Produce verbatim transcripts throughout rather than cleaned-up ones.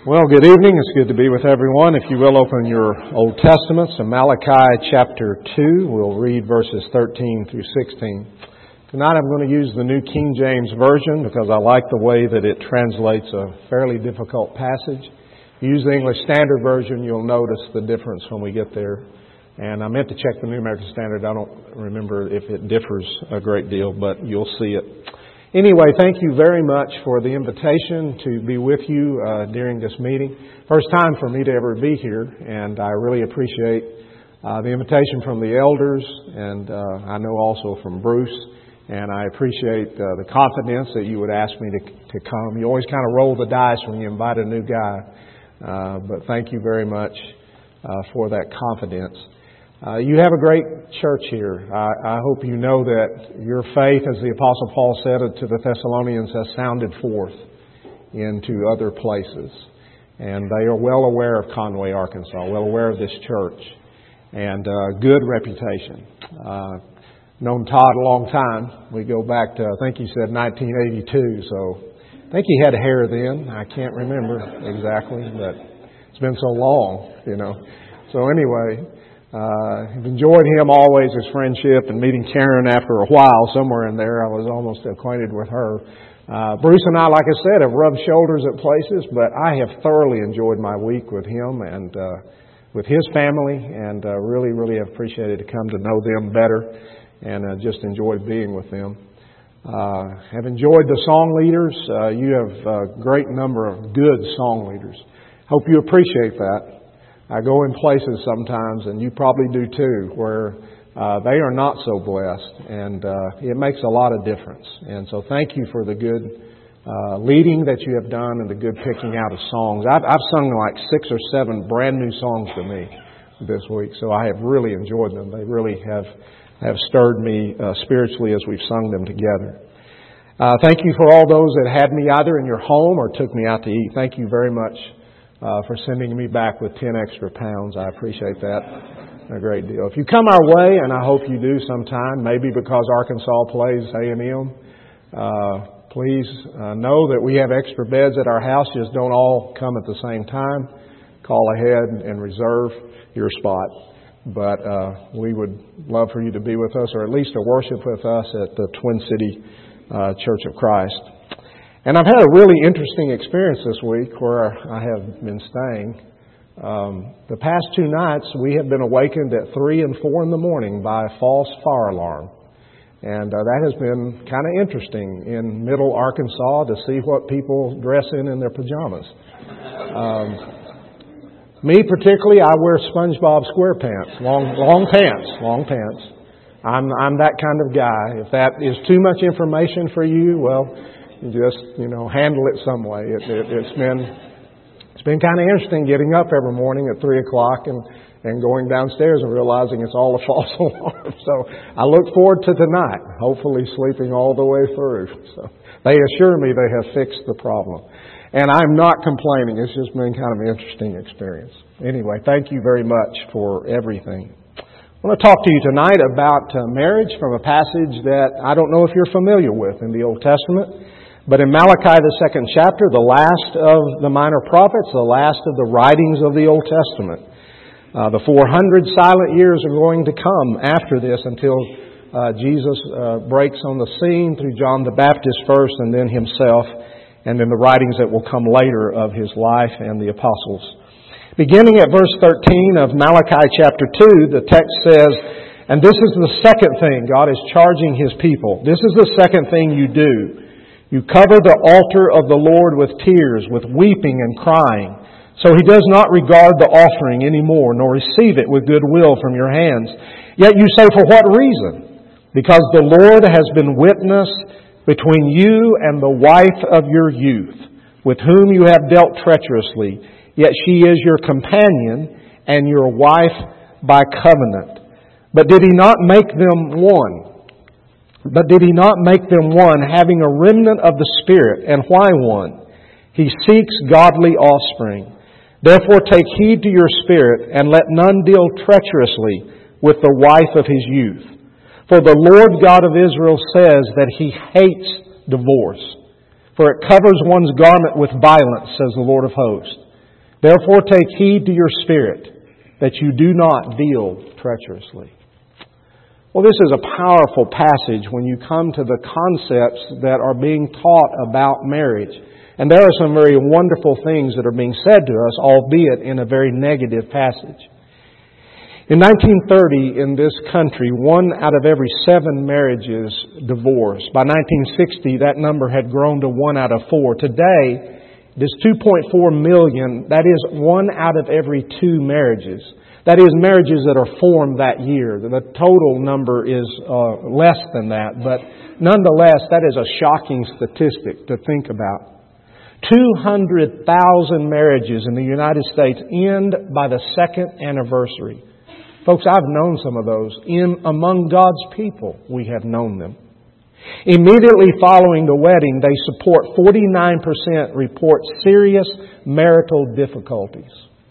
Well, good evening. It's good to be with everyone. If you will, open your Old Testaments to Malachi chapter two. We'll read verses thirteen through sixteen. Tonight I'm going to use the New King James Version because I like the way that it translates a fairly difficult passage. If you use the English Standard Version, you'll notice the difference when we get there. And I meant to check the New American Standard. I don't remember if it differs a great deal, but you'll see it. Anyway, thank you very much for the invitation to be with you uh, during this meeting. First time for me to ever be here, and I really appreciate uh, the invitation from the elders, and uh, I know also from Bruce, and I appreciate uh, the confidence that you would ask me to, to come. You always kind of roll the dice when you invite a new guy, uh, but thank you very much uh, for that confidence. Uh, you have a great church here. I, I hope you know that your faith, as the Apostle Paul said to the Thessalonians, has sounded forth into other places. And they are well aware of Conway, Arkansas, well aware of this church, and uh, good reputation. Uh, known Todd a long time. We go back to, I think he said nineteen eighty-two, so I think he had hair then. I can't remember exactly, but it's been so long, you know. So anyway, Uh, I've enjoyed him always, his friendship, and meeting Karen after a while, somewhere in there. I was almost acquainted with her. Uh, Bruce and I, like I said, have rubbed shoulders at places, but I have thoroughly enjoyed my week with him and uh, with his family, and uh, really, really have appreciated to come to know them better, and uh, just enjoyed being with them. Uh, have enjoyed the song leaders. Uh, you have a great number of good song leaders. Hope you appreciate that. I go in places sometimes, and you probably do too, where uh, they are not so blessed, and uh, it makes a lot of difference. And so thank you for the good uh, leading that you have done and the good picking out of songs. I've, I've sung like six or seven brand new songs to me this week, so I have really enjoyed them. They really have, have stirred me uh, spiritually as we've sung them together. Uh, thank you for all those that had me either in your home or took me out to eat. Thank you very much. Uh, for sending me back with ten extra pounds. I appreciate that a great deal. If you come our way, and I hope you do sometime, maybe because Arkansas plays A and M, uh, please uh, know that we have extra beds at our house. Just don't all come at the same time. Call ahead and reserve your spot. But uh, we would love for you to be with us, or at least to worship with us at the Twin City uh, Church of Christ. And I've had a really interesting experience this week where I have been staying. Um, the past two nights, we have been awakened at three and four in the morning by a false fire alarm. And uh, that has been kind of interesting in middle Arkansas to see what people dress in in their pajamas. Um, me particularly, I wear SpongeBob SquarePants, long, long pants, long pants. I'm, I'm that kind of guy. If that is too much information for you, well, you just, you know, handle it some way. It, it, it's been it's been kind of interesting getting up every morning at three o'clock and, and going downstairs and realizing it's all a false alarm. So I look forward to tonight, hopefully sleeping all the way through. So they assure me they have fixed the problem. And I'm not complaining. It's just been kind of an interesting experience. Anyway, thank you very much for everything. I want to talk to you tonight about uh, marriage from a passage that I don't know if you're familiar with in the Old Testament. But in Malachi, the second chapter, the last of the minor prophets, the last of the writings of the Old Testament, uh, the four hundred silent years are going to come after this until uh, Jesus uh, breaks on the scene through John the Baptist first and then himself, and then the writings that will come later of his life and the apostles. Beginning at verse thirteen of Malachi chapter two, the text says, "And this is the second thing," God is charging His people, "this is the second thing you do. You cover the altar of the Lord with tears, with weeping and crying. So He does not regard the offering anymore, nor receive it with good will from your hands. Yet you say, for what reason? Because the Lord has been witness between you and the wife of your youth, with whom you have dealt treacherously. Yet she is your companion and your wife by covenant. But did He not make them one? But did He not make them one, having a remnant of the Spirit? And why one? He seeks godly offspring. Therefore take heed to your spirit, and let none deal treacherously with the wife of his youth. For the Lord God of Israel says that He hates divorce. For it covers one's garment with violence, says the Lord of hosts. Therefore take heed to your spirit, that you do not deal treacherously. Well, this is a powerful passage when you come to the concepts that are being taught about marriage. And there are some very wonderful things that are being said to us, albeit in a very negative passage. In nineteen thirty, in this country, one out of every seven marriages divorced. By nineteen sixty, that number had grown to one out of four. Today, it is two point four million. That is one out of every two marriages. That is, marriages that are formed that year. The total number is uh, less than that, but nonetheless, that is a shocking statistic to think about. two hundred thousand marriages in the United States end by the second anniversary. Folks, I've known some of those. In among God's people, we have known them. Immediately following the wedding, they support forty-nine percent report serious marital difficulties.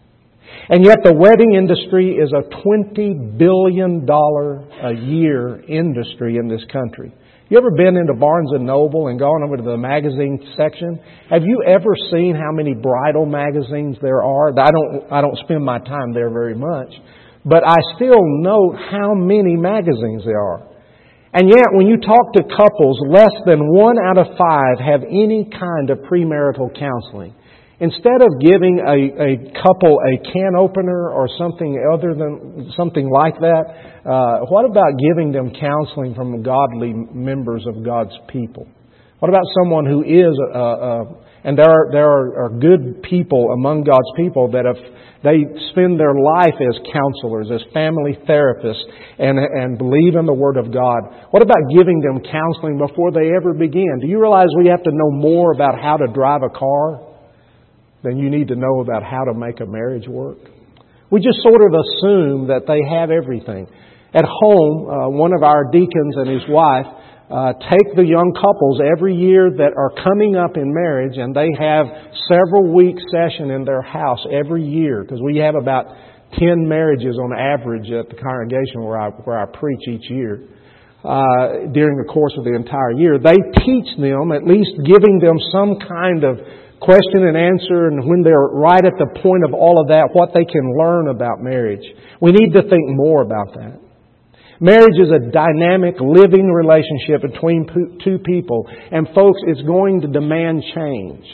And yet the wedding industry is a twenty billion dollars a year industry in this country. You ever been into Barnes and Noble and gone over to the magazine section? Have you ever seen how many bridal magazines there are? I don't, I don't spend my time there very much. But I still note how many magazines there are. And yet, when you talk to couples, less than one out of five have any kind of premarital counseling. Instead of giving a, a couple a can opener or something other than something like that, uh, what about giving them counseling from godly members of God's people? What about someone who is a, a, a and there are there are, are good people among God's people that have they spend their life as counselors, as family therapists, and and believe in the Word of God. What about giving them counseling before they ever begin? Do you realize we have to know more about how to drive a car than you need to know about how to make a marriage work? We just sort of assume that they have everything. At home, uh, one of our deacons and his wife uh, take the young couples every year that are coming up in marriage, and they have several week session in their house every year, because we have about ten marriages on average at the congregation where I where I preach each year. Uh, during the course of the entire year, they teach them, at least giving them some kind of question and answer, and when they're right at the point of all of that, what they can learn about marriage. We need to think more about that. Marriage is a dynamic, living relationship between two people, and folks, it's going to demand change.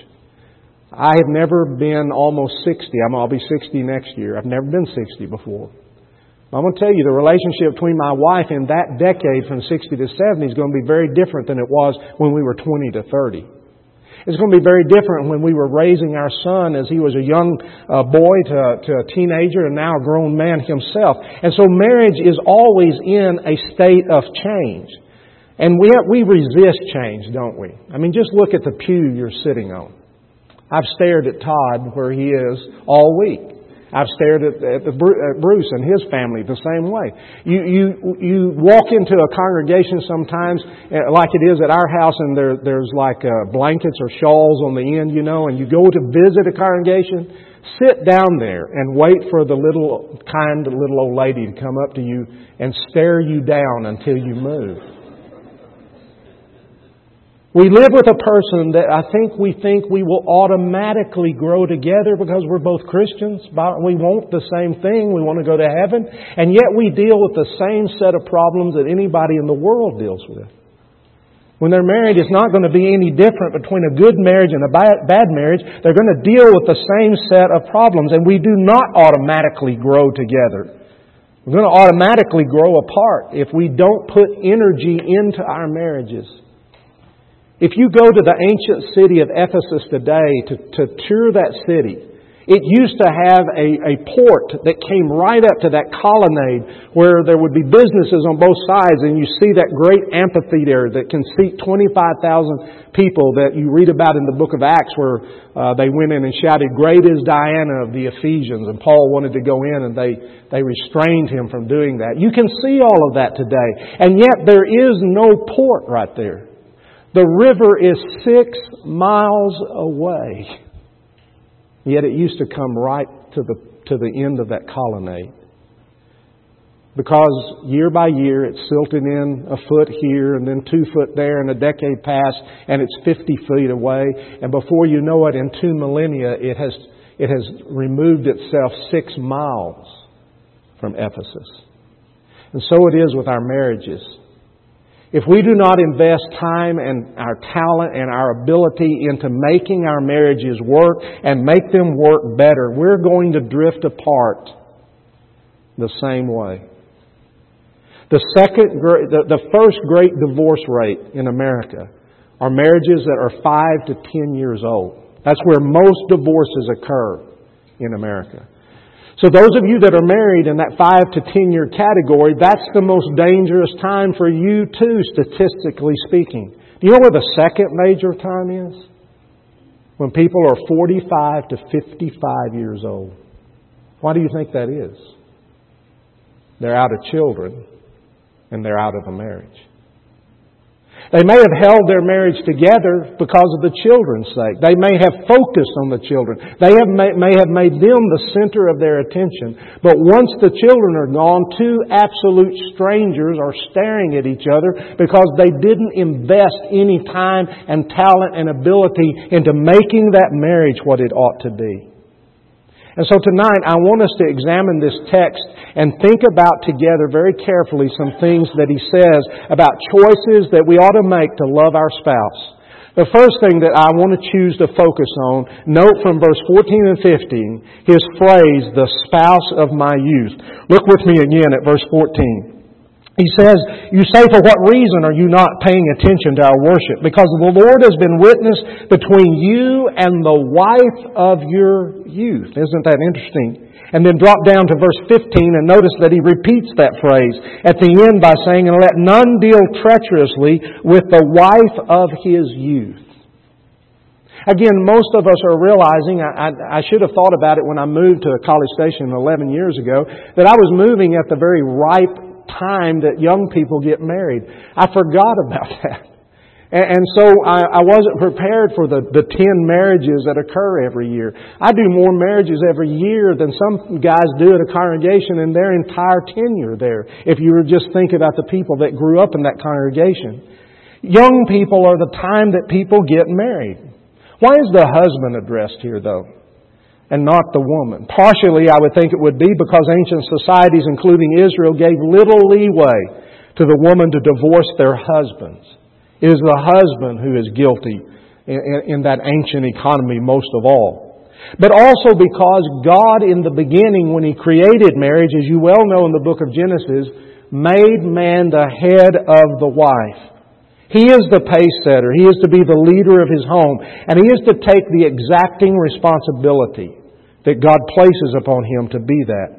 I have never been almost sixty. I'm, I'll be sixty next year. I've never been sixty before. I'm going to tell you, the relationship between my wife in that decade from sixty to seventy is going to be very different than it was when we were twenty to thirty. It's going to be very different when we were raising our son as he was a young uh, boy to, to a teenager and now a grown man himself. And so marriage is always in a state of change. And we we resist change, don't we? I mean, just look at the pew you're sitting on. I've stared at Todd where he is all week. I've stared at, at, the, at Bruce and his family the same way. You you you walk into a congregation sometimes, like it is at our house, and there there's like uh, blankets or shawls on the end, you know, and you go to visit a congregation, sit down there and wait for the little kind little old lady to come up to you and stare you down until you move. We live with a person that I think we think we will automatically grow together because we're both Christians. We want the same thing. We want to go to heaven. And yet we deal with the same set of problems that anybody in the world deals with. When they're married, it's not going to be any different between a good marriage and a bad marriage. They're going to deal with the same set of problems. And we do not automatically grow together. We're going to automatically grow apart if we don't put energy into our marriages. If you go to the ancient city of Ephesus today to, to tour that city, it used to have a, a port that came right up to that colonnade where there would be businesses on both sides, and you see that great amphitheater that can seat twenty-five thousand people that you read about in the book of Acts, where uh, they went in and shouted, "Great is Diana of the Ephesians," and Paul wanted to go in and they, they restrained him from doing that. You can see all of that today, and yet there is no port right there. The river is six miles away. Yet it used to come right to the to the end of that colonnade. Because year by year it silted in a foot here and then two foot there, and a decade passed and it's fifty feet away. And before you know it, in two millennia it has it has removed itself six miles from Ephesus. And so it is with our marriages. If we do not invest time and our talent and our ability into making our marriages work and make them work better, we're going to drift apart the same way. The second, the, the first great divorce rate in America are marriages that are five to ten years old. That's where most divorces occur in America. So those of you that are married in that five to ten year category, that's the most dangerous time for you too, statistically speaking. Do you know where the second major time is? When people are forty-five to fifty-five years old. Why do you think that is? They're out of children and they're out of a marriage. They may have held their marriage together because of the children's sake. They may have focused on the children. They have may, may have made them the center of their attention. But once the children are gone, two absolute strangers are staring at each other because they didn't invest any time and talent and ability into making that marriage what it ought to be. And so tonight I want us to examine this text and think about together very carefully some things that he says about choices that we ought to make to love our spouse. The first thing that I want to choose to focus on, note from verse fourteen and fifteen, his phrase, the spouse of my youth. Look with me again at verse fourteen. He says, you say, for what reason are you not paying attention to our worship? Because the Lord has been witness between you and the wife of your youth. Isn't that interesting? And then drop down to verse fifteen and notice that he repeats that phrase at the end by saying, and let none deal treacherously with the wife of his youth. Again, most of us are realizing, I, I, I should have thought about it when I moved to College Station eleven years ago, that I was moving at the very ripe time that young people get married. I forgot about that. And, and so I, I wasn't prepared for the, the ten marriages that occur every year. I do more marriages every year than some guys do at a congregation in their entire tenure there, if you were just thinking about the people that grew up in that congregation. Young people are the time that people get married. Why is the husband addressed here, though, and not the woman? Partially, I would think it would be because ancient societies, including Israel, gave little leeway to the woman to divorce their husbands. It is the husband who is guilty in, in, in that ancient economy most of all. But also because God, in the beginning, when He created marriage, as you well know in the book of Genesis, made man the head of the wife. He is the pace setter. He is to be the leader of his home. And he is to take the exacting responsibility that God places upon him to be that.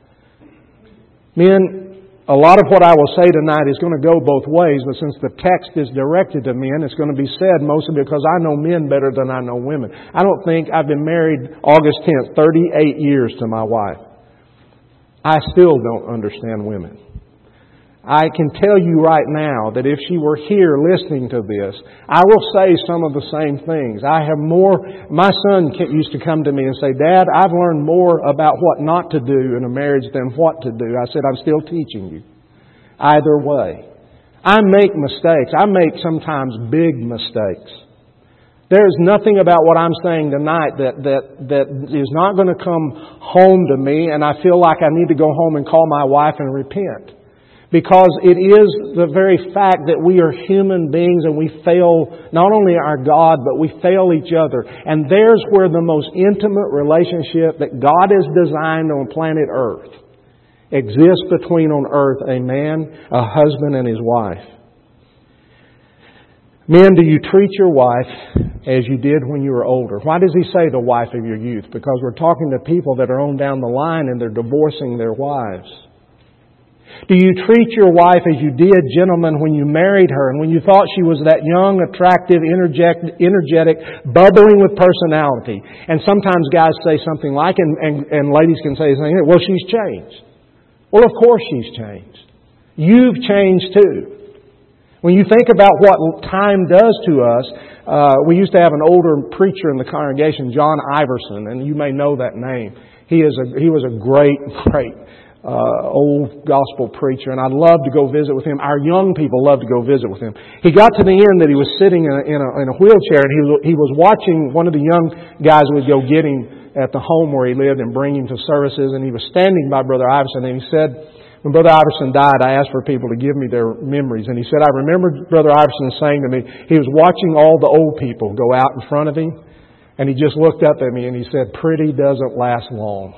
Men, a lot of what I will say tonight is going to go both ways, but since the text is directed to men, it's going to be said mostly because I know men better than I know women. I don't think I've been married August tenth, thirty-eight years to my wife. I still don't understand women. I can tell you right now that if she were here listening to this, I will say some of the same things. I have more, my son used to come to me and say, Dad, I've learned more about what not to do in a marriage than what to do. I said, I'm still teaching you. Either way. I make mistakes. I make sometimes big mistakes. There is nothing about what I'm saying tonight that, that, that is not going to come home to me and I feel like I need to go home and call my wife and repent. Because it is the very fact that we are human beings and we fail not only our God, but we fail each other. And there's where the most intimate relationship that God has designed on planet Earth exists between on earth a man, a husband, and his wife. Men, do you treat your wife as you did when you were older? Why does he say the wife of your youth? Because we're talking to people that are on down the line and they're divorcing their wives. Do you treat your wife as you did, gentlemen, when you married her and when you thought she was that young, attractive, energetic, energetic bubbling with personality? And sometimes guys say something like, and, and, and ladies can say something, well, she's changed. Well, of course she's changed. You've changed too. When you think about what time does to us, uh, we used to have an older preacher in the congregation, John Iverson, and you may know that name. He is a, he was a great, great Uh, old gospel preacher, and I'd love to go visit with him. Our young people love to go visit with him. He got to the end that he was sitting in a, in a, in a wheelchair, and he was, he was watching one of the young guys who would go get him at the home where he lived and bring him to services. And he was standing by Brother Iverson, and he said, when Brother Iverson died, I asked for people to give me their memories. And he said, I remember Brother Iverson saying to me, he was watching all the old people go out in front of him, and he just looked up at me and he said, pretty doesn't last long.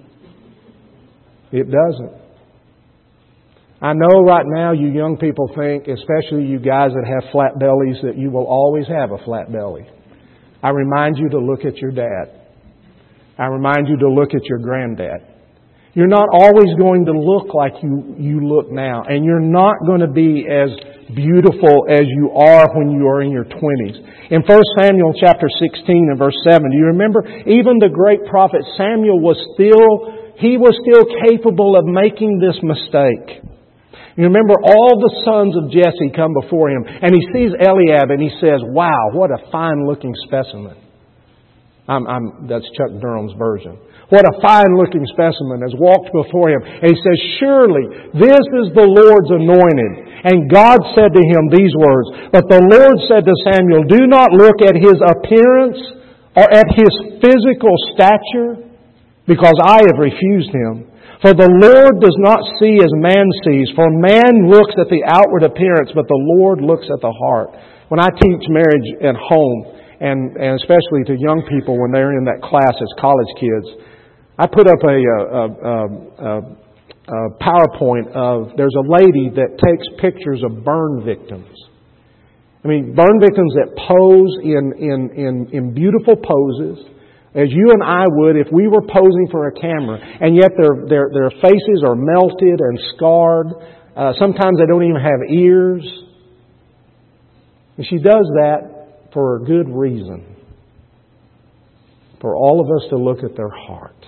It doesn't. I know right now you young people think, especially you guys that have flat bellies, that you will always have a flat belly. I remind you to look at your dad. I remind you to look at your granddad. You're not always going to look like you, you look now. And you're not going to be as beautiful as you are when you are in your twenties. In First Samuel chapter sixteen and verse seven, do you remember? Even the great prophet Samuel was still, he was still capable of making this mistake. You remember all the sons of Jesse come before him, and he sees Eliab and he says, wow, what a fine looking specimen. I'm, I'm, that's Chuck Durham's version. What a fine looking specimen has walked before him. And he says, surely this is the Lord's anointed. And God said to him these words, but the Lord said to Samuel, do not look at his appearance or at his physical stature, because I have refused him. For the Lord does not see as man sees. For man looks at the outward appearance, but the Lord looks at the heart. When I teach marriage at home, and, and especially to young people when they're in that class as college kids, I put up a, a, a, a, a PowerPoint of, there's a lady that takes pictures of burn victims. I mean, burn victims that pose in, in, in, in beautiful poses, as you and I would if we were posing for a camera, and yet their their, their faces are melted and scarred. Uh, sometimes they don't even have ears. And she does that for a good reason. For all of us to look at their heart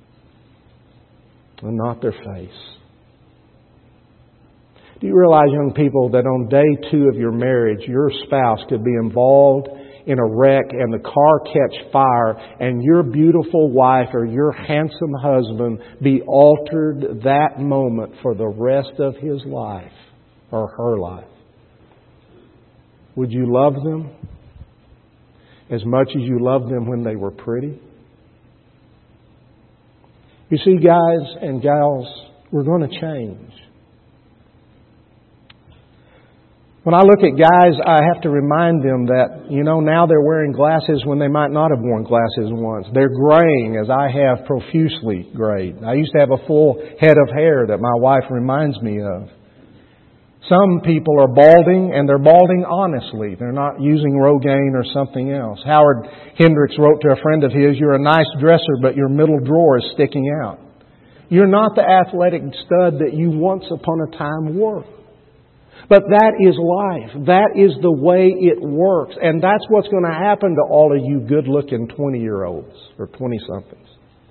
and not their face. Do you realize, young people, that on day two of your marriage, your spouse could be involved in a wreck and the car catch fire and your beautiful wife or your handsome husband be altered that moment for the rest of his life or her life? Would you love them as much as you loved them when they were pretty? You see, guys and gals, we're going to change. When I look at guys, I have to remind them that, you know, now they're wearing glasses when they might not have worn glasses once. They're graying as I have profusely grayed. I used to have a full head of hair that my wife reminds me of. Some people are balding, and they're balding honestly. They're not using Rogaine or something else. Howard Hendricks wrote to a friend of his, you're a nice dresser, but your middle drawer is sticking out. You're not the athletic stud that you once upon a time were. But that is life. That is the way it works. And that's what's going to happen to all of you good-looking twenty-year-olds or twenty-somethings.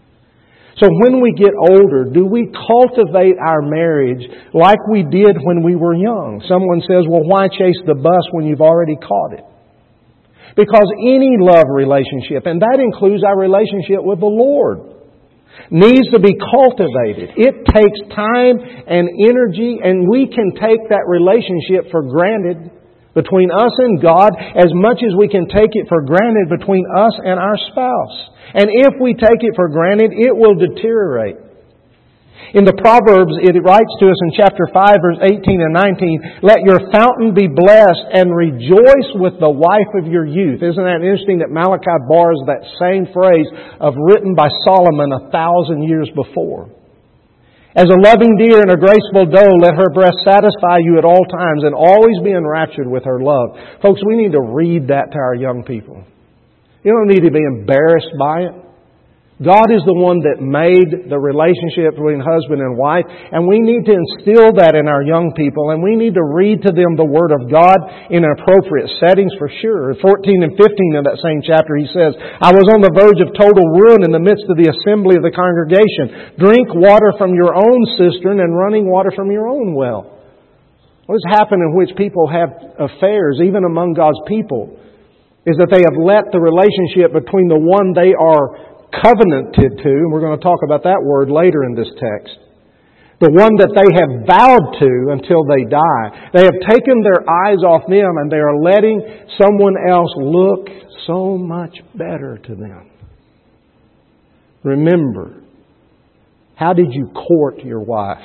So when we get older, do we cultivate our marriage like we did when we were young? Someone says, well, why chase the bus when you've already caught it? Because any love relationship, and that includes our relationship with the Lord, needs to be cultivated. It takes time and energy, and we can take that relationship for granted between us and God as much as we can take it for granted between us and our spouse. And if we take it for granted, it will deteriorate. In the Proverbs, it writes to us in chapter five, verse eighteen and nineteen, let your fountain be blessed and rejoice with the wife of your youth. Isn't that interesting that Malachi borrows that same phrase of written by Solomon a thousand years before? As a loving deer and a graceful doe, let her breast satisfy you at all times and always be enraptured with her love. Folks, we need to read that to our young people. You don't need to be embarrassed by it. God is the one that made the relationship between husband and wife, and we need to instill that in our young people, and we need to read to them the Word of God in appropriate settings for sure. fourteen and fifteen of that same chapter, he says, I was on the verge of total ruin in the midst of the assembly of the congregation. Drink water from your own cistern and running water from your own well. What has happened in which people have affairs, even among God's people, is that they have let the relationship between the one they are covenanted to, and we're going to talk about that word later in this text, the one that they have vowed to until they die. They have taken their eyes off them and they are letting someone else look so much better to them. remember, how did you court your wife?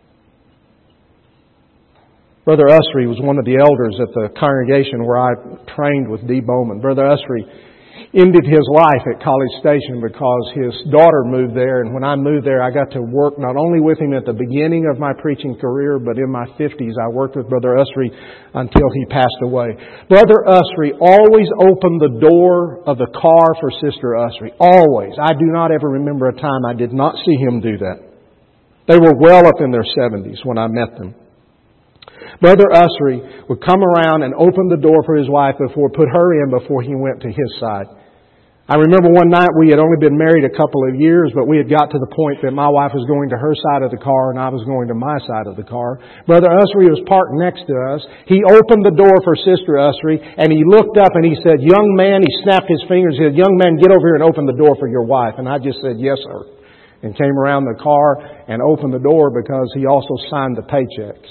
Brother Usry was one of the elders at the congregation where I trained with Dee Bowman. Brother Usry ended his life at College Station because his daughter moved there. And when I moved there, I got to work not only with him at the beginning of my preaching career, but in my fifties, I worked with Brother Usry until he passed away. Brother Usry always opened the door of the car for Sister Usry. Always. I do not ever remember a time I did not see him do that. They were well up in their seventies when I met them. Brother Usry would come around and open the door for his wife before, put her in before he went to his side. I remember one night we had only been married a couple of years, but we had got to the point that my wife was going to her side of the car and I was going to my side of the car. Brother Usry was parked next to us. He opened the door for Sister Usry and he looked up and he said, "Young man," he snapped his fingers and said, "Young man, get over here and open the door for your wife." And I just said, "Yes, sir." And came around the car and opened the door because he also signed the paychecks.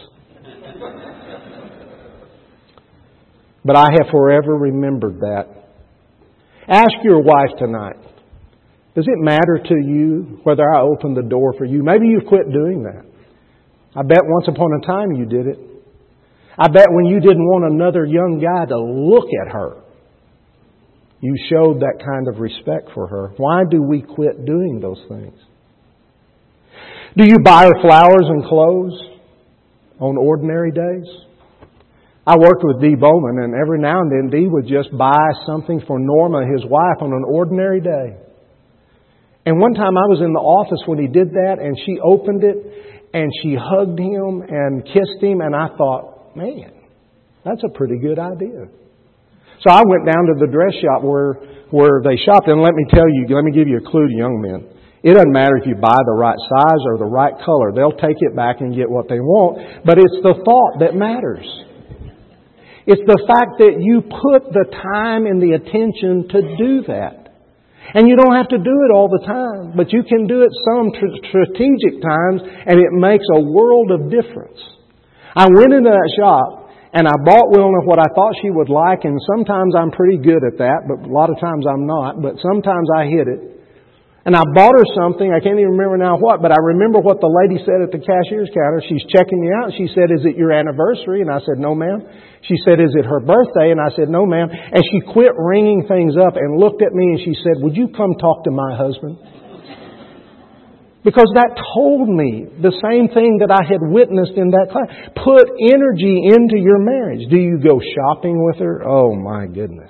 But I have forever remembered that. Ask your wife tonight, does it matter to you whether I open the door for you? Maybe you've quit doing that. I bet once upon a time you did it. I bet when you didn't want another young guy to look at her, you showed that kind of respect for her. Why do we quit doing those things? Do you buy her flowers and clothes on ordinary days? I worked with Dee Bowman, and every now and then Dee would just buy something for Norma, his wife, on an ordinary day. And one time I was in the office when he did that, and she opened it, and she hugged him and kissed him, and I thought, man, that's a pretty good idea. So I went down to the dress shop where, where they shopped, and let me tell you, let me give you a clue to young men. It doesn't matter if you buy the right size or the right color. They'll take it back and get what they want, but it's the thought that matters. It's the fact that you put the time and the attention to do that. And you don't have to do it all the time, but you can do it some tr- strategic times, and it makes a world of difference. I went into that shop, and I bought Wilna what I thought she would like, and sometimes I'm pretty good at that, but a lot of times I'm not, but sometimes I hit it. And I bought her something, I can't even remember now what, but I remember what the lady said at the cashier's counter. She's checking me out. She said, "Is it your anniversary?" And I said, "No, ma'am." She said, "Is it her birthday?" And I said, "No, ma'am." And she quit ringing things up and looked at me and she said, "Would you come talk to my husband?" Because that told me the same thing that I had witnessed in that class. Put energy into your marriage. Do you go shopping with her? Oh, my goodness.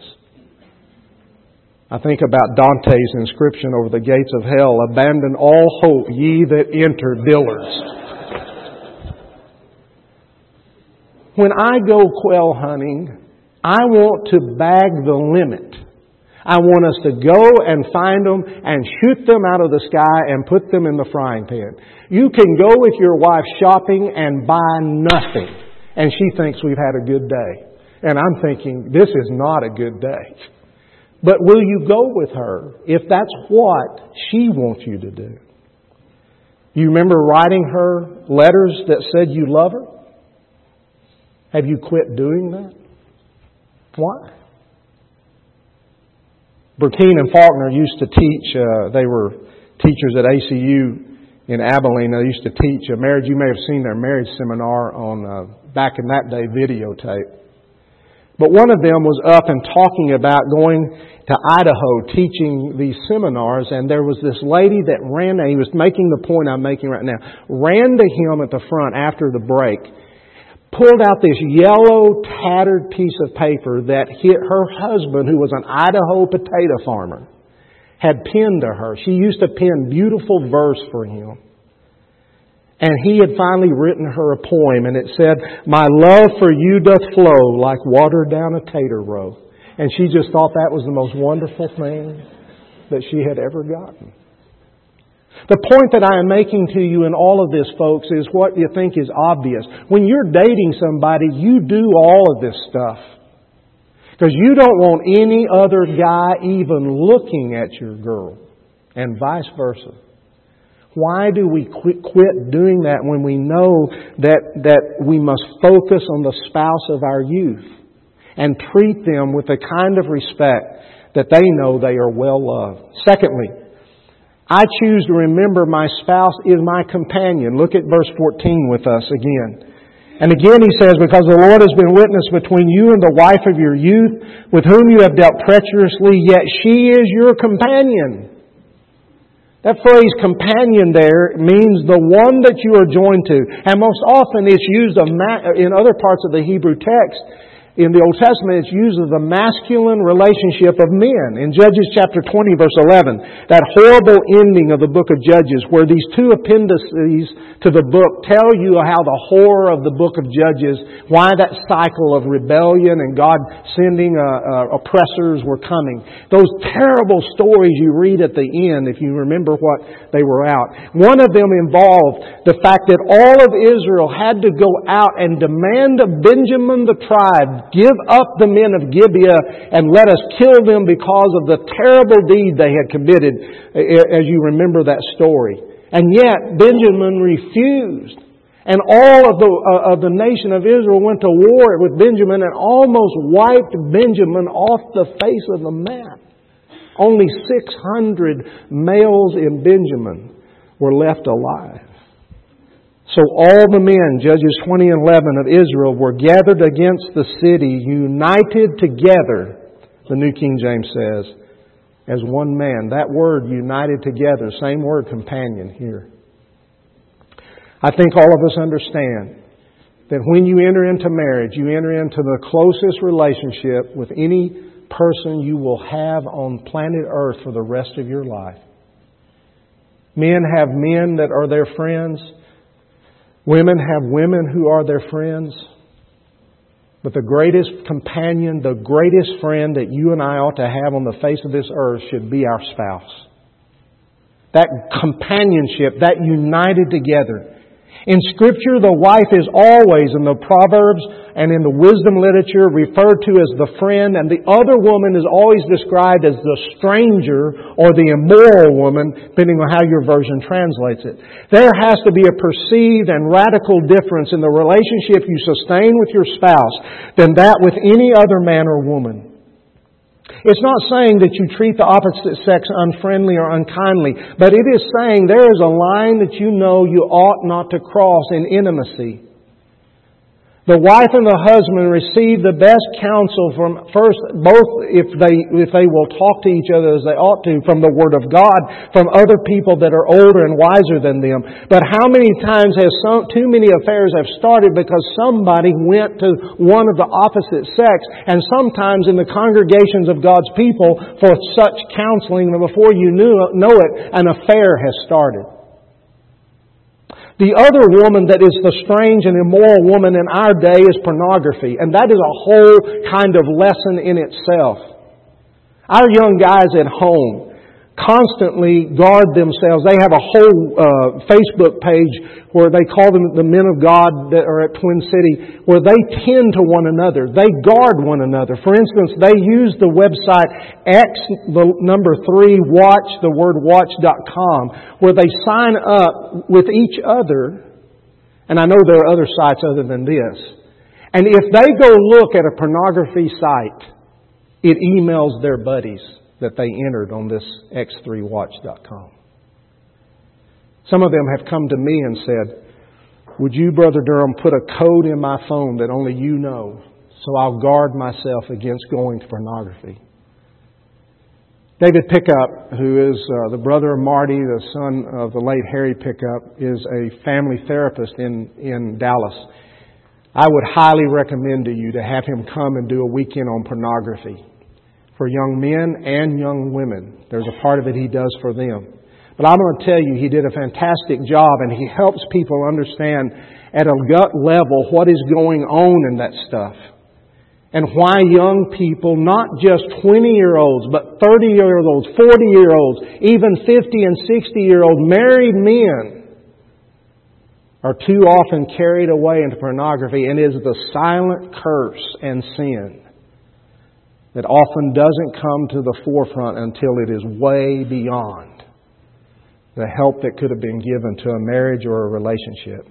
I think about Dante's inscription over the gates of hell, "Abandon all hope, ye that enter dillers." When I go quail hunting, I want to bag the limit. I want us to go and find them and shoot them out of the sky and put them in the frying pan. You can go with your wife shopping and buy nothing, and she thinks we've had a good day. And I'm thinking, this is not a good day. But will you go with her if that's what she wants you to do? You remember writing her letters that said you love her? Have you quit doing that? Why? Bertine and Faulkner used to teach, uh, they were teachers at A C U in Abilene. They used to teach a marriage. You may have seen their marriage seminar on, uh, back in that day, videotape. But one of them was up and talking about going to Idaho teaching these seminars, and there was this lady that ran, he was making the point I'm making right now, ran to him at the front after the break, pulled out this yellow tattered piece of paper that hit her husband, who was an Idaho potato farmer, had penned to her. She used to pen beautiful verse for him. And he had finally written her a poem, and it said, "My love for you doth flow like water down a tater row." And she just thought that was the most wonderful thing that she had ever gotten. The point that I am making to you in all of this, folks, is what you think is obvious. When you're dating somebody, you do all of this stuff. Because you don't want any other guy even looking at your girl, and vice versa. Why do we quit, quit doing that when we know that, that we must focus on the spouse of our youth and treat them with the kind of respect that they know they are well loved? Secondly, I choose to remember my spouse is my companion. Look at verse fourteen with us again. And again he says, because the Lord has been witness between you and the wife of your youth, with whom you have dealt treacherously, yet she is your companion. That phrase companion there means the one that you are joined to. And most often it's used in other parts of the Hebrew text. In the Old Testament, it's used as the masculine relationship of men. In Judges chapter twenty, verse eleven, that horrible ending of the book of Judges, where these two appendices to the book tell you how the horror of the book of Judges, why that cycle of rebellion and God sending uh, uh, oppressors were coming. Those terrible stories you read at the end, if you remember what they were out. One of them involved the fact that all of Israel had to go out and demand of Benjamin the tribe, give up the men of Gibeah and let us kill them because of the terrible deed they had committed, as you remember that story. And yet Benjamin refused. And all of the uh, of the nation of Israel went to war with Benjamin and almost wiped Benjamin off the face of the map. Only six hundred males in Benjamin were left alive. So all the men, Judges twenty and eleven of Israel, were gathered against the city, united together, the New King James says, as one man. That word, united together, same word, companion here. I think all of us understand that when you enter into marriage, you enter into the closest relationship with any person you will have on planet Earth for the rest of your life. Men have men that are their friends. Women have women who are their friends. But the greatest companion, the greatest friend that you and I ought to have on the face of this earth should be our spouse. That companionship, that united together. In Scripture, the wife is always, in the Proverbs and in the wisdom literature, referred to as the friend, and the other woman is always described as the stranger or the immoral woman, depending on how your version translates it. There has to be a perceived and radical difference in the relationship you sustain with your spouse than that with any other man or woman. It's not saying that you treat the opposite sex unfriendly or unkindly, but it is saying there is a line that you know you ought not to cross in intimacy. The wife and the husband receive the best counsel from, first, both if they if they will talk to each other as they ought to, from the Word of God, from other people that are older and wiser than them. But how many times has some, too many affairs have started because somebody went to one of the opposite sex, and sometimes in the congregations of God's people for such counseling, and before you knew, know it, an affair has started. The other woman that is the strange and immoral woman in our day is pornography. And that is a whole kind of lesson in itself. Our young guys at home constantly guard themselves. They have a whole uh, Facebook page where they call them the men of God that are at Twin City, where they tend to one another. They guard one another. For instance, they use the website X, the number three, watch, the word watch dot com, where they sign up with each other. And I know there are other sites other than this. And if they go look at a pornography site, it emails their buddies that they entered on this X three watch dot com. Some of them have come to me and said, would you, Brother Durham, put a code in my phone that only you know, so I'll guard myself against going to pornography. David Pickup, who is uh, the brother of Marty, the son of the late Harry Pickup, is a family therapist in, in Dallas. I would highly recommend to you to have him come and do a weekend on pornography for young men and young women. There's a part of it he does for them. But I'm going to tell you, he did a fantastic job, and he helps people understand at a gut level what is going on in that stuff. And why young people, not just twenty-year-olds, but thirty-year-olds, forty-year-olds, even fifty and sixty-year-old married men are too often carried away into pornography, and is the silent curse and sin that often doesn't come to the forefront until it is way beyond the help that could have been given to a marriage or a relationship.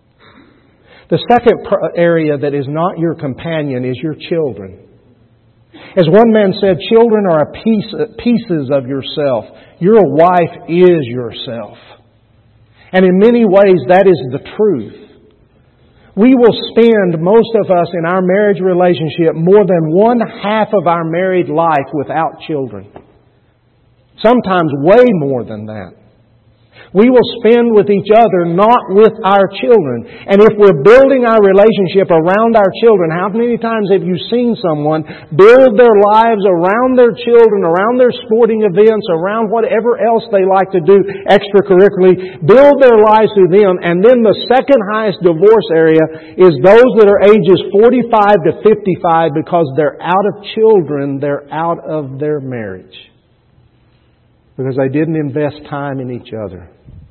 The second area that is not your companion is your children. As one man said, children are a piece, pieces of yourself. Your wife is yourself. And in many ways, that is the truth. We will spend, most of us, in our marriage relationship more than one half of our married life without children. Sometimes way more than that. We will spend with each other, not with our children. And if we're building our relationship around our children, how many times have you seen someone build their lives around their children, around their sporting events, around whatever else they like to do extracurricularly, build their lives through them, and then the second highest divorce area is those that are ages forty-five to fifty-five because they're out of children, they're out of their marriage. Because they didn't invest time in each other.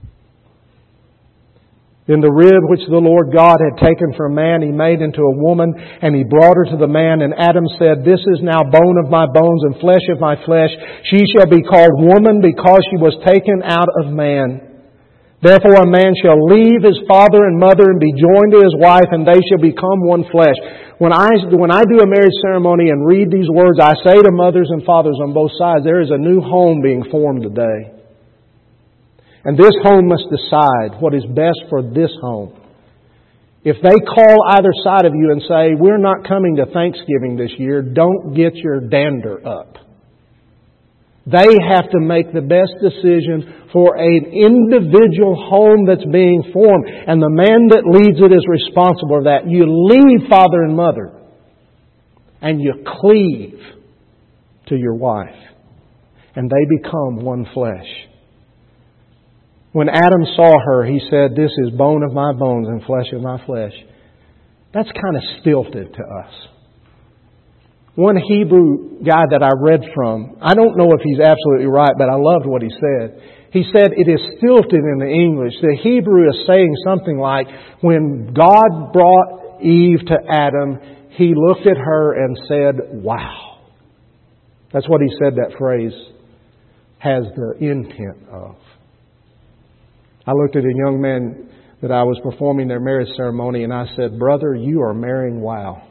Then the rib which the Lord God had taken from man, He made into a woman, and He brought her to the man. And Adam said, This is now bone of my bones and flesh of my flesh. She shall be called woman because she was taken out of man. Therefore a man shall leave his father and mother and be joined to his wife, and they shall become one flesh. When I, when I do a marriage ceremony and read these words, I say to mothers and fathers on both sides, there is a new home being formed today. And this home must decide what is best for this home. If they call either side of you and say, we're not coming to Thanksgiving this year, don't get your dander up. They have to make the best decision for an individual home that's being formed. And the man that leads it is responsible for that. You leave father and mother. And you cleave to your wife. And they become one flesh. When Adam saw her, he said, This is bone of my bones and flesh of my flesh. That's kind of stilted to us. One Hebrew guy that I read from, I don't know if he's absolutely right, but I loved what he said. He said it is stilted in the English. The Hebrew is saying something like, when God brought Eve to Adam, He looked at her and said, wow. That's what he said that phrase has the intent of. I looked at a young man that I was performing their marriage ceremony and I said, Brother, you are marrying wow.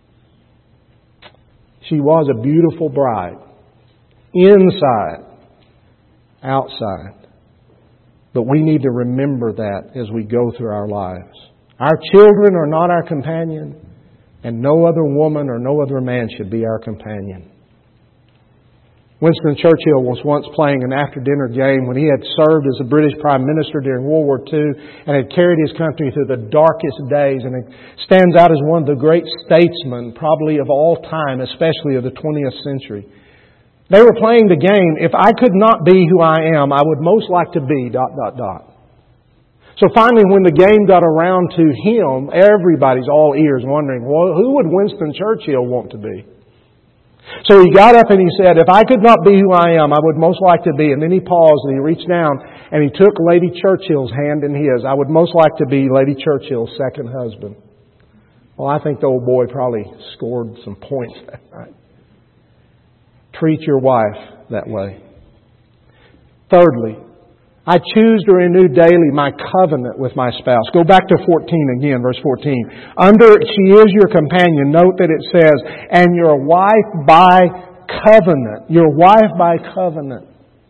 She was a beautiful bride. Inside. Outside. But we need to remember that as we go through our lives. Our children are not our companion, and no other woman or no other man should be our companion. Winston Churchill was once playing an after-dinner game when he had served as a British Prime Minister during World War Two and had carried his country through the darkest days, and it stands out as one of the great statesmen probably of all time, especially of the twentieth century. They were playing the game, if I could not be who I am, I would most like to be... dot, dot, dot. So finally, when the game got around to him, everybody's all ears wondering, well, who would Winston Churchill want to be? So he got up and he said, if I could not be who I am, I would most like to be. And then he paused and he reached down and he took Lady Churchill's hand in his. I would most like to be Lady Churchill's second husband. Well, I think the old boy probably scored some points that night. Treat your wife that way. Thirdly, I choose to renew daily my covenant with my spouse. Go back to fourteen again, verse fourteen. Under she is your companion. Note that it says, and your wife by covenant. Your wife by covenant.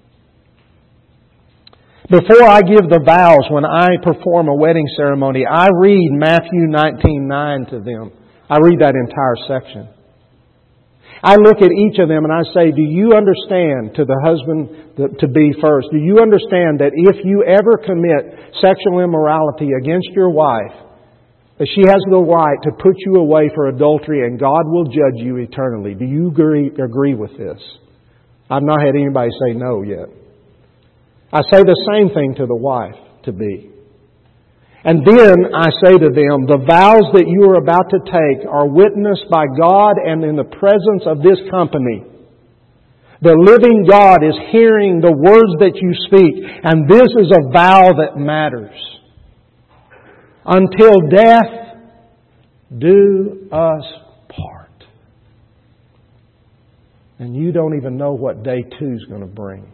Before I give the vows, when I perform a wedding ceremony, I read Matthew nineteen nine to them. I read that entire section. I look at each of them and I say, do you understand, to the husband to be first, do you understand that if you ever commit sexual immorality against your wife, that she has the right to put you away for adultery and God will judge you eternally? Do you agree, agree with this? I've not had anybody say no yet. I say the same thing to the wife to be. And then I say to them, the vows that you are about to take are witnessed by God and in the presence of this company. The living God is hearing the words that you speak, and this is a vow that matters. Until death do us part. And you don't even know what day two is going to bring.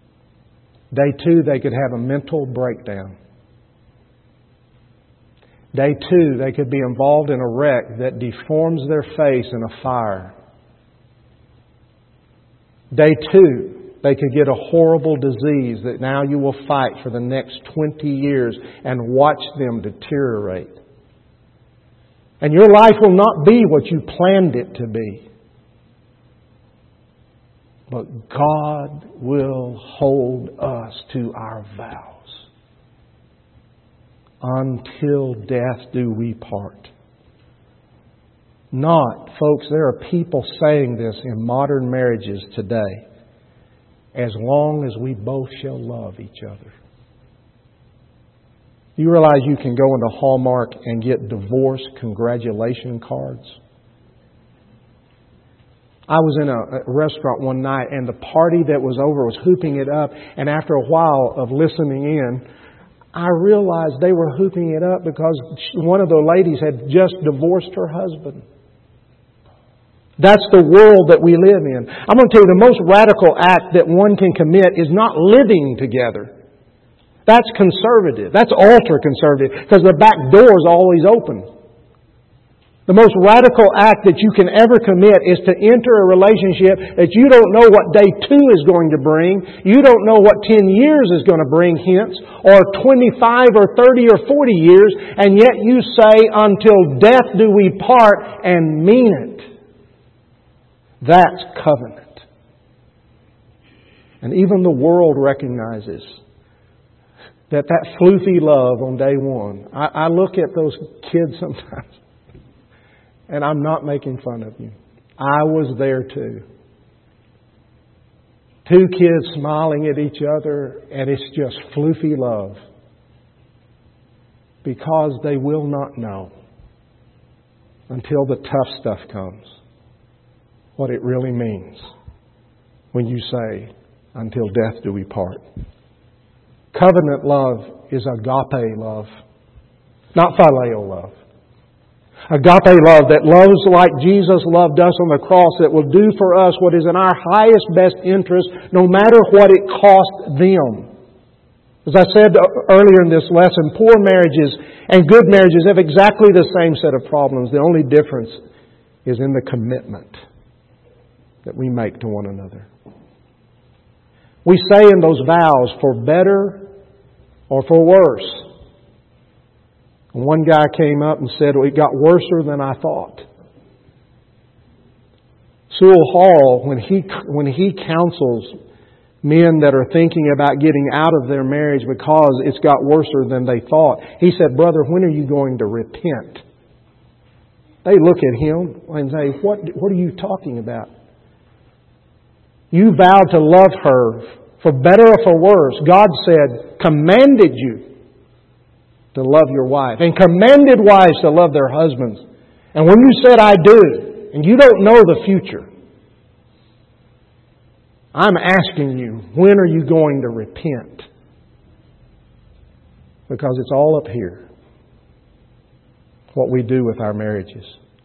Day two, they could have a mental breakdown. Day two, they could be involved in a wreck that deforms their face in a fire. Day two, they could get a horrible disease that now you will fight for the next twenty years and watch them deteriorate. And your life will not be what you planned it to be. But God will hold us to our vows. Until death do we part. Not, folks, there are people saying this in modern marriages today. As long as we both shall love each other. You realize you can go into Hallmark and get divorce congratulation cards? I was in a restaurant one night and the party that was over was hooping it up. And after a while of listening in, I realized they were hooping it up because one of the ladies had just divorced her husband. That's the world that we live in. I'm going to tell you, the most radical act that one can commit is not living together. That's conservative. That's ultra-conservative because the back door is always open. The most radical act that you can ever commit is to enter a relationship that you don't know what day two is going to bring. You don't know what ten years is going to bring hence, or twenty-five or thirty or forty years, and yet you say, until death do we part, and mean it. That's covenant. And even the world recognizes that that floofy love on day one. I, I look at those kids sometimes. And I'm not making fun of you. I was there too. Two kids smiling at each other, and it's just floofy love. Because they will not know until the tough stuff comes what it really means when you say, until death do we part. Covenant love is agape love, not phileo love. Agape love that loves like Jesus loved us on the cross, that will do for us what is in our highest best interest, no matter what it costs them. As I said earlier in this lesson, poor marriages and good marriages have exactly the same set of problems. The only difference is in the commitment that we make to one another. We say in those vows, for better or for worse. One guy came up and said, well, it got worse than I thought. Sewell Hall, when he, when he counsels men that are thinking about getting out of their marriage because it's got worse than they thought, he said, brother, when are you going to repent? They look at him and say, what, what are you talking about? You vowed to love her for better or for worse. God said, commanded you to love your wife, and commanded wives to love their husbands. And when you said, I do, and you don't know the future, I'm asking you, when are you going to repent? Because it's all up here, what we do with our marriages.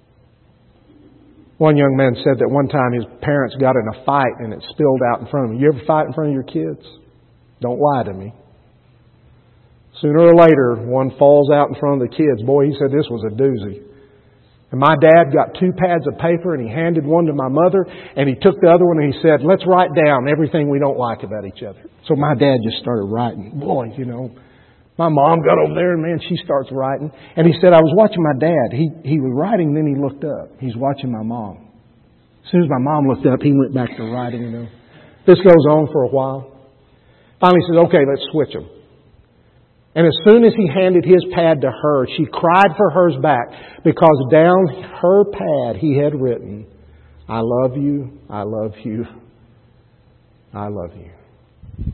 One young man said that one time his parents got in a fight and it spilled out in front of him. You ever fight in front of your kids? Don't lie to me. Sooner or later, one falls out in front of the kids. Boy, he said this was a doozy. And my dad got two pads of paper and he handed one to my mother and he took the other one and he said, let's write down everything we don't like about each other. So my dad just started writing. Boy, you know, my mom got over there and man, she starts writing. And he said, I was watching my dad. He, he was writing, then he looked up. He's watching my mom. As soon as my mom looked up, he went back to writing, you know. This goes on for a while. Finally he says, okay, let's switch them. And as soon as he handed his pad to her, she cried for hers back because down her pad he had written, I love you, I love you, I love you.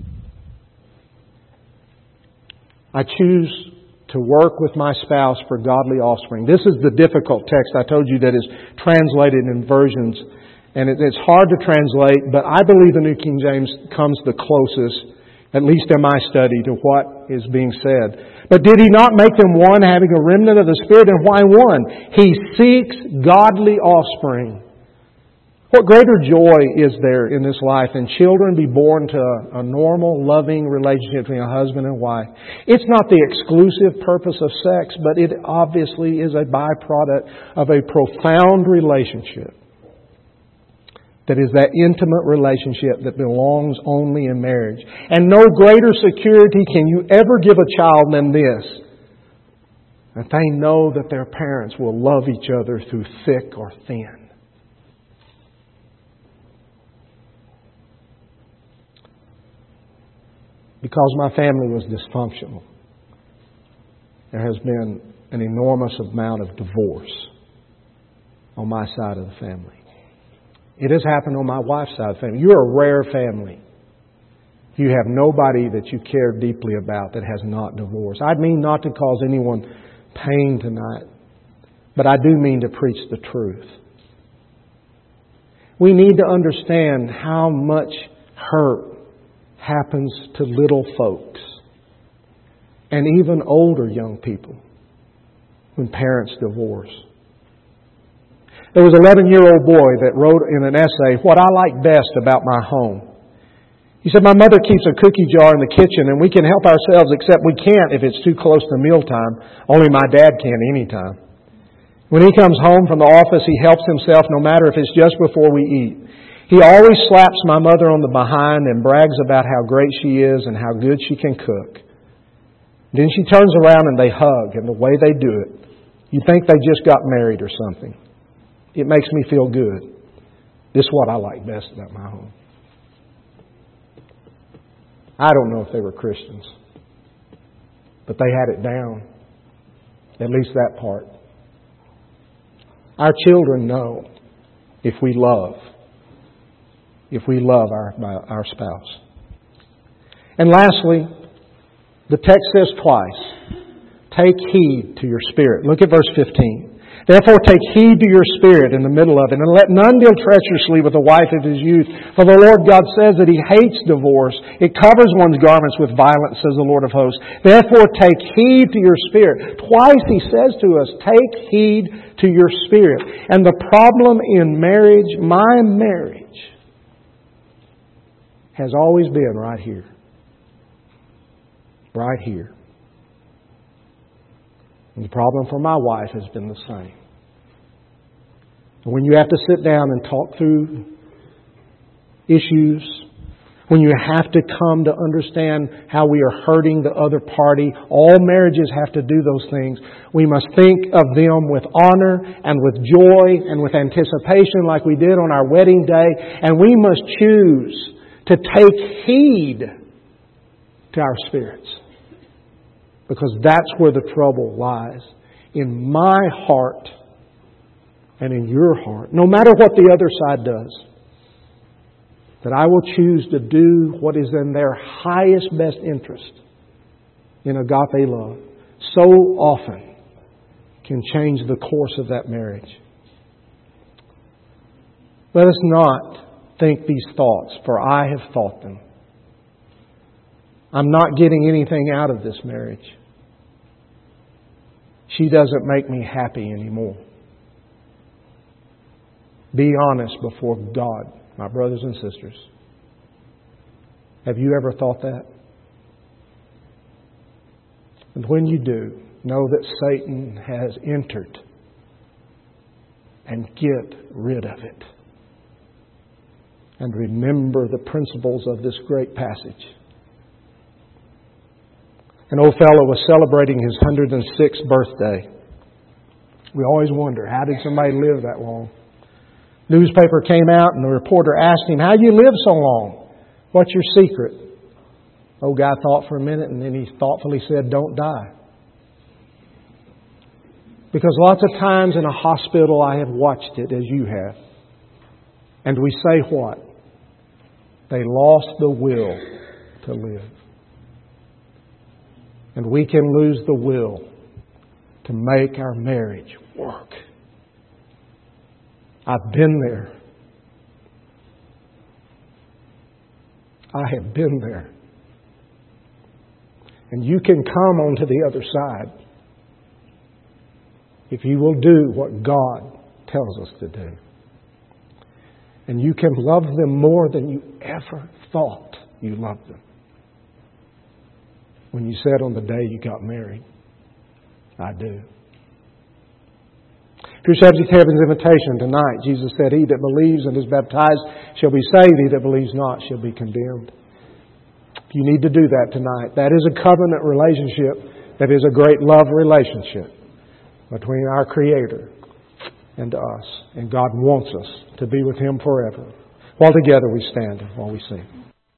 I choose to work with my spouse for godly offspring. This is the difficult text I told you that is translated in versions. And it's hard to translate, but I believe the New King James comes the closest, at least in my study, to what is being said. But did He not make them one, having a remnant of the Spirit? And why one? He seeks godly offspring. What greater joy is there in this life than children be born to a, a normal, loving relationship between a husband and wife? It's not the exclusive purpose of sex, but it obviously is a byproduct of a profound relationship that is that intimate relationship that belongs only in marriage. And no greater security can you ever give a child than this, that they know that their parents will love each other through thick or thin. Because my family was dysfunctional, there has been an enormous amount of divorce on my side of the family. It has happened on my wife's side of the family. You're a rare family. You have nobody that you care deeply about that has not divorced. I mean not to cause anyone pain tonight, but I do mean to preach the truth. We need to understand how much hurt happens to little folks and even older young people when parents divorce. There was an eleven-year-old boy that wrote in an essay, "What I like best about my home." He said, "My mother keeps a cookie jar in the kitchen and we can help ourselves except we can't if it's too close to mealtime. Only my dad can anytime. When he comes home from the office, he helps himself no matter if it's just before we eat. He always slaps my mother on the behind and brags about how great she is and how good she can cook. Then she turns around and they hug, and the way they do it, you think they just got married or something. It makes me feel good. This is what I like best about my home." I don't know if they were Christians, but they had it down. At least that part. Our children know if we love. If we love our, our spouse. And lastly, the text says twice, take heed to your spirit. Look at verse fifteen. "Therefore take heed to your spirit," in the middle of it, "and let none deal treacherously with the wife of his youth. For the Lord God says that He hates divorce. It covers one's garments with violence, says the Lord of hosts. Therefore take heed to your spirit." Twice He says to us, take heed to your spirit. And the problem in marriage, my marriage, has always been right here. Right here. And the problem for my wife has been the same. When you have to sit down and talk through issues, when you have to come to understand how we are hurting the other party, all marriages have to do those things. We must think of them with honor and with joy and with anticipation like we did on our wedding day. And we must choose to take heed to our spirits. Because that's where the trouble lies. In my heart and in your heart. No matter what the other side does. That I will choose to do what is in their highest best interest in agape love. So often can change the course of that marriage. Let us not think these thoughts, for I have thought them. I'm not getting anything out of this marriage. She doesn't make me happy anymore. Be honest before God, my brothers and sisters. Have you ever thought that? And when you do, know that Satan has entered, and get rid of it. And remember the principles of this great passage. An old fellow was celebrating his one hundred sixth birthday. We always wonder, how did somebody live that long? Newspaper came out and the reporter asked him, "How do you live so long? What's your secret?" Old guy thought for a minute and then he thoughtfully said, "Don't die." Because lots of times in a hospital I have watched it as you have. And we say what? They lost the will to live. And we can lose the will to make our marriage work. I've been there. I have been there. And you can come onto the other side if you will do what God tells us to do. And you can love them more than you ever thought you loved them. When you said on the day you got married, I do. If you're subject to heaven's invitation tonight, Jesus said, he that believes and is baptized shall be saved. He that believes not shall be condemned. You need to do that tonight. That is a covenant relationship. That is a great love relationship between our Creator and us. And God wants us to be with Him forever. While together we stand and while we sing.